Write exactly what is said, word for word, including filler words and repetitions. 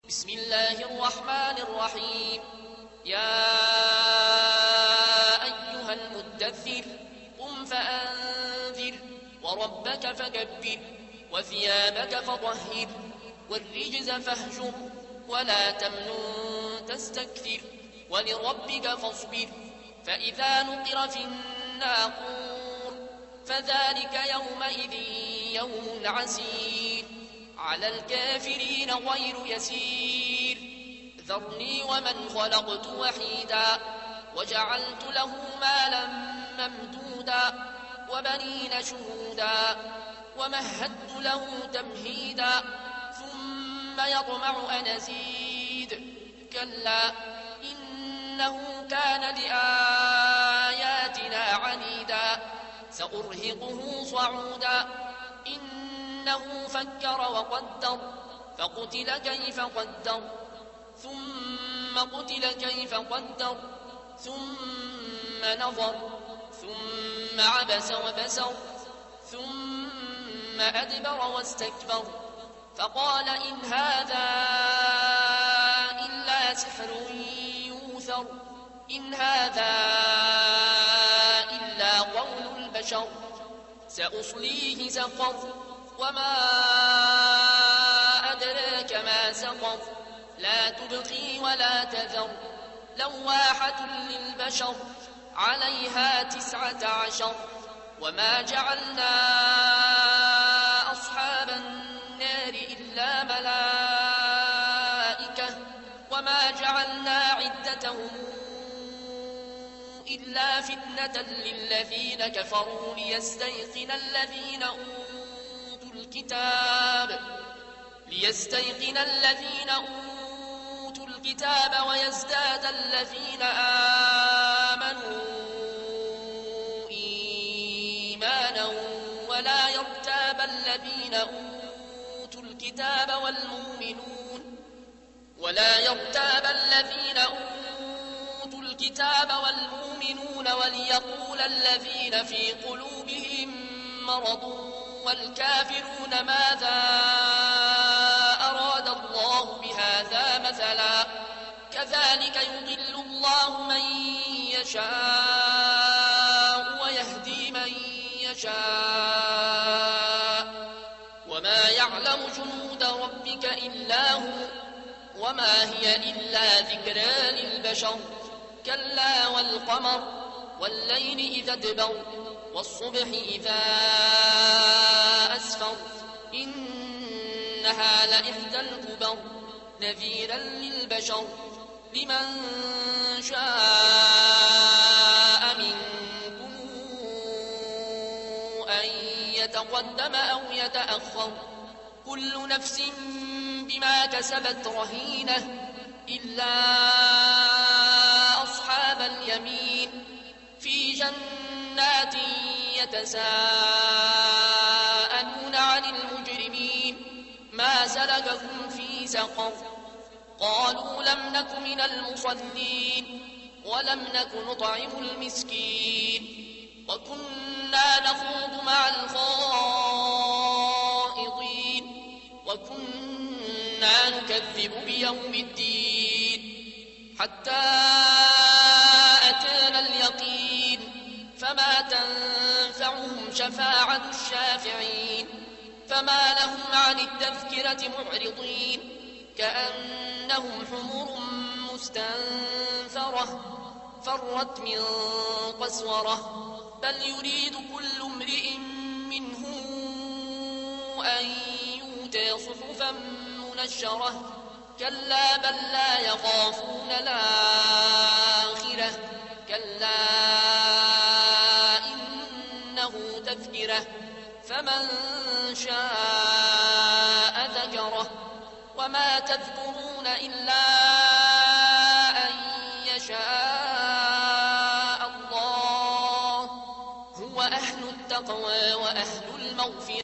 بسم الله الرحمن الرحيم. يا أيها المدثر قم فأنذر وربك فكبر وثيابك فطهر والرجز فاهجر ولا تمنن تستكثر ولربك فاصبر فإذا نقر في الناقور فذلك يومئذ يوم عسير على الكافرين غير يسير. ذرني ومن خلقت وحيدا وجعلت له مالا ممدودا وبنين شهودا ومهدت له تمهيدا ثم يطمع أن أزيد كلا إنه كان لآياتنا عنيدا سأرهقه صعودا إنه فكر وقدر فقتل كيف قدر ثم قتل كيف قدر ثم نظر ثم عبس وبسر ثم أدبر واستكبر فقال إن هذا إلا سحر يوثر إن هذا إلا قول البشر سأصليه سقر وما أدراك ما سقر لا تبقي ولا تذر لواحة للبشر عليها تسعة عشر وما جعلنا أصحاب النار إلا ملائكة وما جعلنا عدتهم إلا فتنة للذين كفروا ليستيقن الذين أوتوا الكتاب ليستيقن الذين أوتوا الكتاب ويزداد الذين آمنوا إيمانا ولا يرتاب الذين أوتوا الكتاب والمؤمنون ولا يرتاب الذين أوتوا الكتاب والمؤمنون وليقول الذين في قلوبهم مرض والكافرون ماذا أراد الله بهذا مثلا كذلك يضل الله من يشاء ويهدي من يشاء وما يعلم جنود ربك إلا هو وما هي إلا ذكرى للبشر كلا والقمر والليل إذا ادبر والصبح إذا أسفر إنها لإحدى الكبر نذيرا للبشر لمن شاء منكم أن يتقدم أو يتأخر كل نفس بما كسبت رهينة إلا أصحاب اليمين في جنات يتساءلون عن المجرمين ما سلككم في سقر قالوا لم نك من المصلين ولم نك نطعم المسكين وكنا نخوض مع الخائضين وكنا نكذب بيوم الدين حتى أتانا اليقين فما تنفعهم شفاعة الشافعين فما لهم عن التذكرة معرضين كأنهم حمر مستنفرة فرت من قسورة بل يريد كل امرئ منهم أن يؤتى صحفا منشرة كلا بل لا يخافون الآخرة كلا إنه تذكرة فمن شاء ذكره وما تذكرون إلا أن يشاء الله هو أهل التقوى وأهل المغفرة.